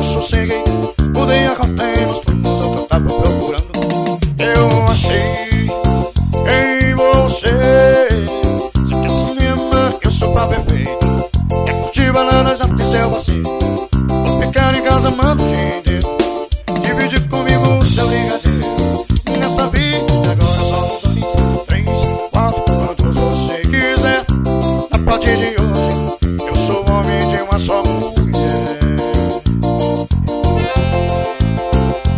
sosseguei, mudei a rota e nos rumos ao que eu tava procurando. Eu achei em você. Se quer cinema, eu sou pra perfeito. Quer curtir balada, já tem selva assim. Vou ficar em casa, mando gente. Divide comigo o seu brigadeiro. Nessa vida agora só 2, 3, 4, quantos você quiser. A partir de hoje eu sou homem de uma só mulher.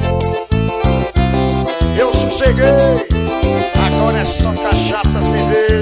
Eu sosseguei, agora é só cachaça, cerveja.